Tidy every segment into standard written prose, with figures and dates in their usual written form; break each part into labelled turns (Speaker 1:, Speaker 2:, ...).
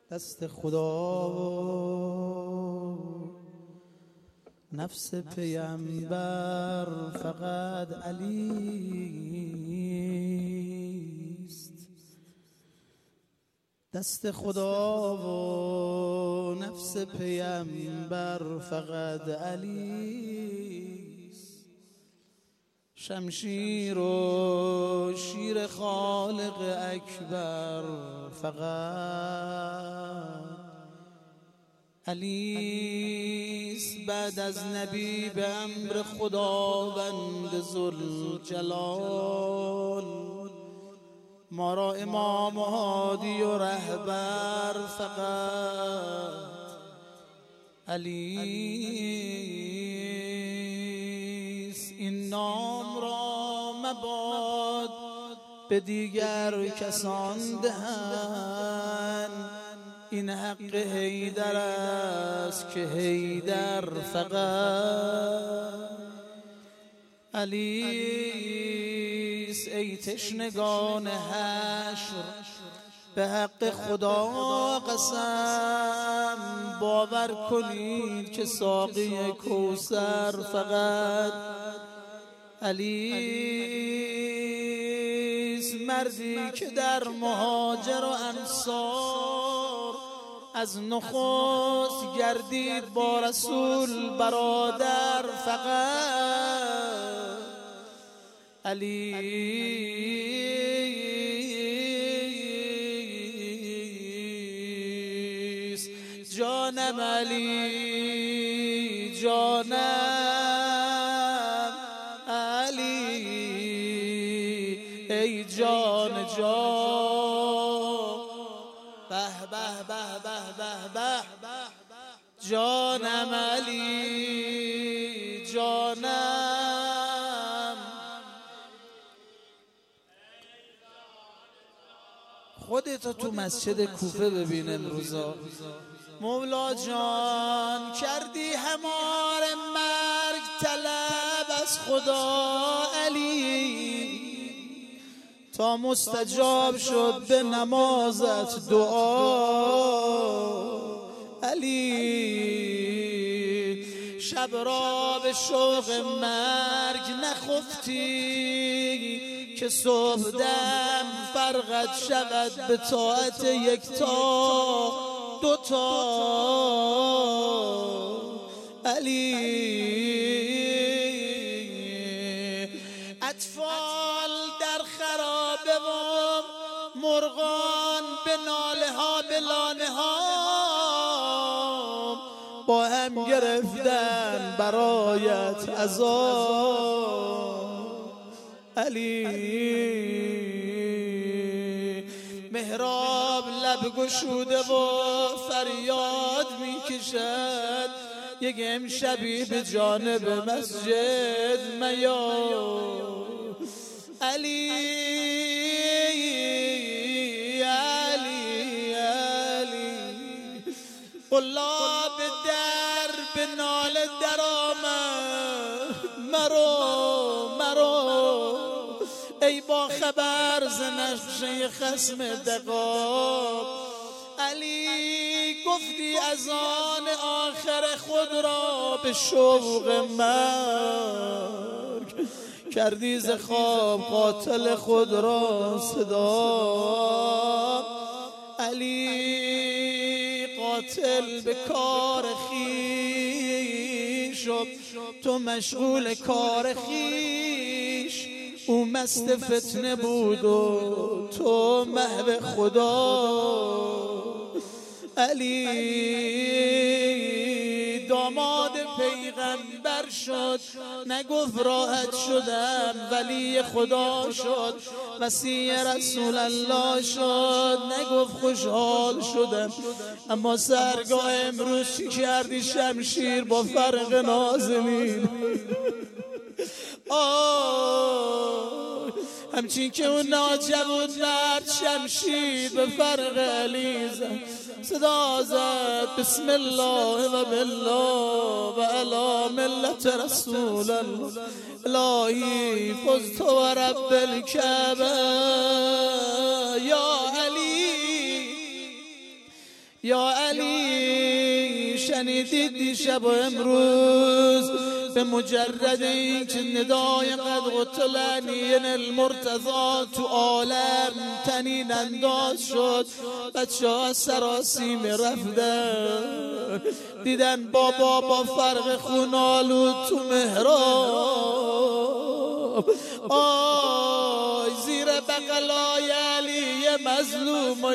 Speaker 1: دست خدا و نفس پیامبر فقط علی است. دست خدا و نفس پیامبر فقط علی است. شمشیر و شیر خالق اکبر فقط علی است. بعد از نبی به امر خداوند ذوالجلال ما را امام و هادی و رهبر فقط علی است. این نام را مباد به دیگر کسان دهند، این حق حیدر است که حیدر فقط علی است. ای تشنگان حشر به حق خدا قسم باور کنید که ساقی کوثر فقط علی است. مردی که در مهاجر و انصار از نخست گردید با رسول برادر فقط علی است. جانم علی، جانم علی، ای جان جان، به به به به به به، جانم علی، جانم. خودتو تو مسجد کوفه ببین امروزا. مولا جان کردی همار مرگ طلب از خدا علی، تا مستجاب شد به نمازت دعا علی. شب را به شوق مرگ نخفتی که صبح دم فرقت شود به طاعت یکتا دوتا علی. اطفال در خرابه و مرغان به ناله ها به لانه ها با هم گرفتن برایت عذاب علی. محراب لب گشوده و فریاد میکشد یک امشبی به جانب مسجد میا علی علی علی. قلاب در به ناله در آمد مرو مرو ای با خبر ز نقشه خصم دقاب علی. گفتی از آن آخر خود را به شوق مرگ، کردی ز خواب قاتل خود را صدا علی. قاتل به کار خویش و تو مشغول کار خویش، او مست فتنه بود و تو محو خدا علی. داماد پیغمبر شد نگفت راحت شدم، ولی خدا شد وصی رسول الله شد نگفت خوشحال شدم. اما سرگاه امروز چی کردی شمشیر با فرق نازنین همچین که اون ناجبود مرد شمشیر به فرق علی زد، صدا زد بسم الله و بالله و علی ملت رسول الله. الهی فزت و رب الکعبه یا علی یا علی شنیدید دیشب و امروز به مجرد این که ندای قد قتل علی المرتضی تو عالم تنین انداز شد، بچه ها سراسیم رفتن، دیدن بابا با فرق خونالود تو محراب آی زیر بغلای علی مظلوم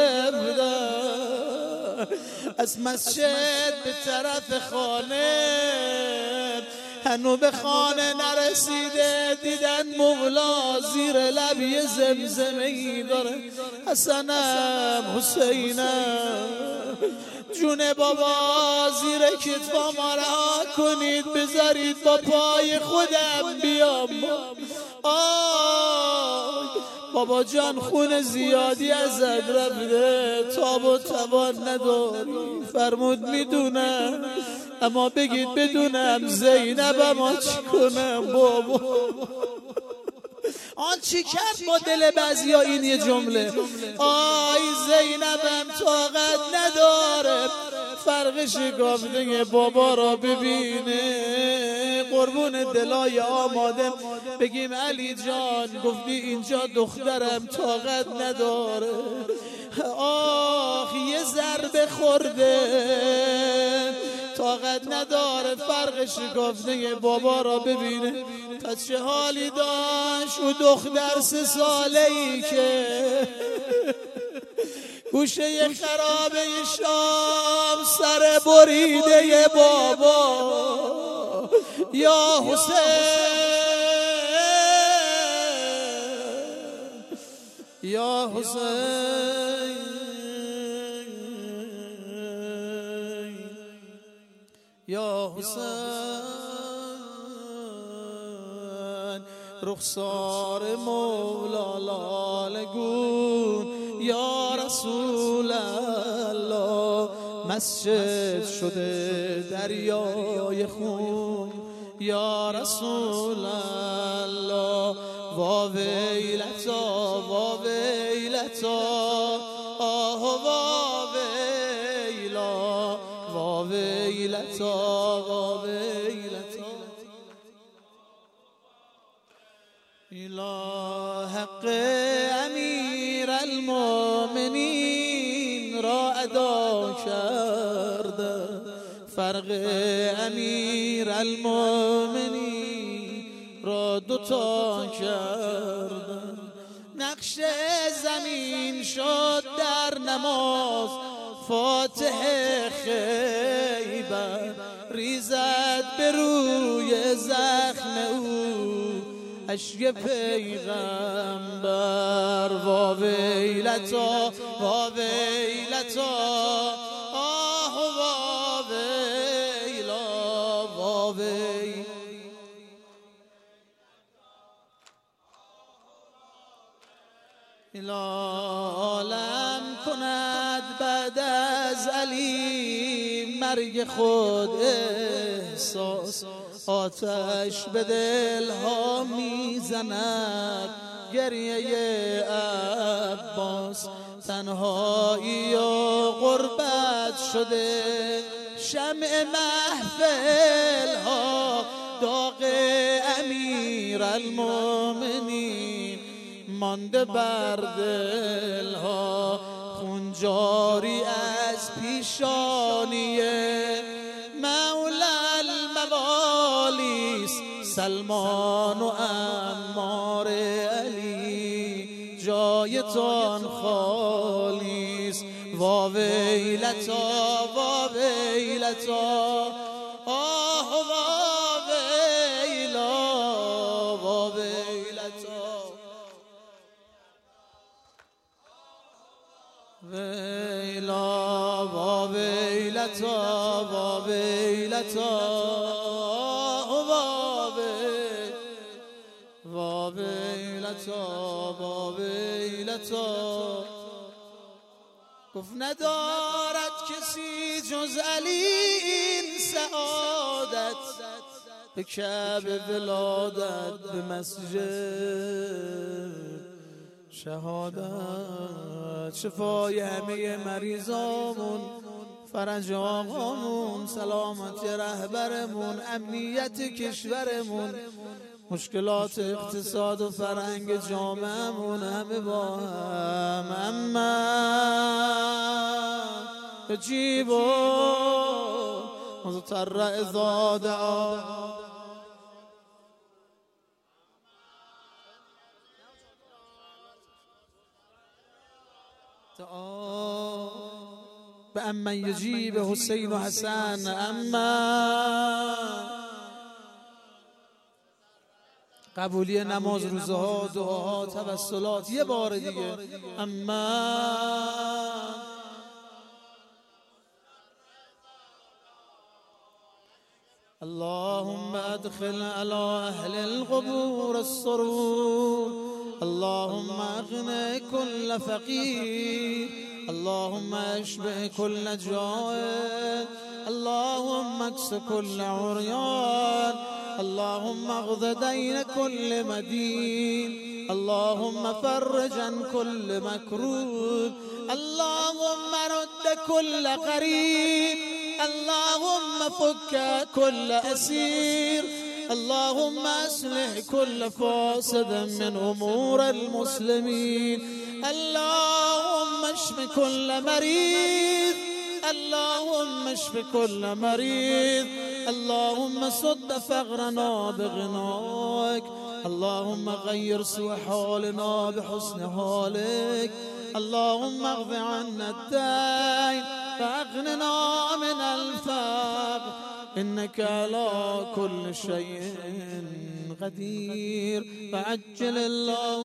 Speaker 1: گرفتن، از مسجد به طرف خانه هنو به خانه نرسیده، دیدن مولا زیر لب یه زمزمه‌ای داره، حسنم حسینم جون بابا زیر کتفا ما رها کنید، بذارید با پای خودم بیام. بابا جان خون زیادی از رفته، تاب و توان نداری، فرمود میدونم اما بگید بدونم زینب اما چی کنم بابا. آن چی کرد با دل بعضیا این یه جمله، آی زینبم طاقت نداره فرق شکافته بابا را ببینه، قربون دلای آماده بگیم علی جان گفتی اینجا دخترم طاقت نداره، آخ یه ضربه خورده طاقت نداره فرق شکافته بابا را ببینه. تا چه حالی داشت او دختر 3 ساله‌ای که گوشه خرابه شام سر بریده بابا، یا حسین یا حسین یا حسین، رخسار مولا لاله گون یا رسول الله، مسجد شده دریای خون یا رسول الله، وا ویلتا وا ویلتا آه وا ویلا وا ویلتا وا ویلتا، اله حق امیر المؤمنین را ادا کرده، فرق امیر المؤمنین را دوتا کرده، نقش زمین شد در نماز فاتح خیبر، ریزد به روی زخم او اشک پیغمبر، وا ویلتا وا ویلتا آه وا ویلا وا ویلا، عالم کند بعد از علی مرگ خود احساس، آتش به دلها میزند گریه عباس، تنهایی و غربت شده شمع محفل ها، داغ امیر المؤمنین مانده بر دل ها، خون جاری از پیشانیه مولا الموالیس، سلمان و عمار علی جایتان خالیست، وا ویلتا وا ویلتا آه وا ویلا وا ویلتا ویلا وا ویلتا وا ویلتا وا ویلتا وا ویلتا، گفت ندارد کسی جز علی این سعادت، به کعبه ولادت به مسجد شهادت شفای همه مریضامون، فرج آقامون، سلامت رهبرمون، امنیت کشورمون، مشکلات اقتصاد و فرهنگ جامعمون همه با هم. اما اجیبوا مضطر اذا دعا. به اما یجیب حسین و حسن. اما قبولی نماز، روزه ها، دعاها، توسلات. یه بار دیگه اما اللهم ادخل على اهل القبور السرور، اللهم اغنى كل فقير، اللهم اشبع كل جائع، اللهم اكس كل عريان، اللهم اغض دين كل مدين، اللهم فرج عن كل مكروب، اللهم رد كل غريب، اللهم فك كل أسير، اللهم أصلح كل فاسد من أمور المسلمين، اللهم اشف كل مريض، اللهم اشف كل مريض، اللهم سد فقرنا بغناك، اللهم غير سوء حالنا بحسن حالك، اللهم اغفر عنا الدين فأغننا من الفقر، إنك على كل شيء قدير. فعجل الله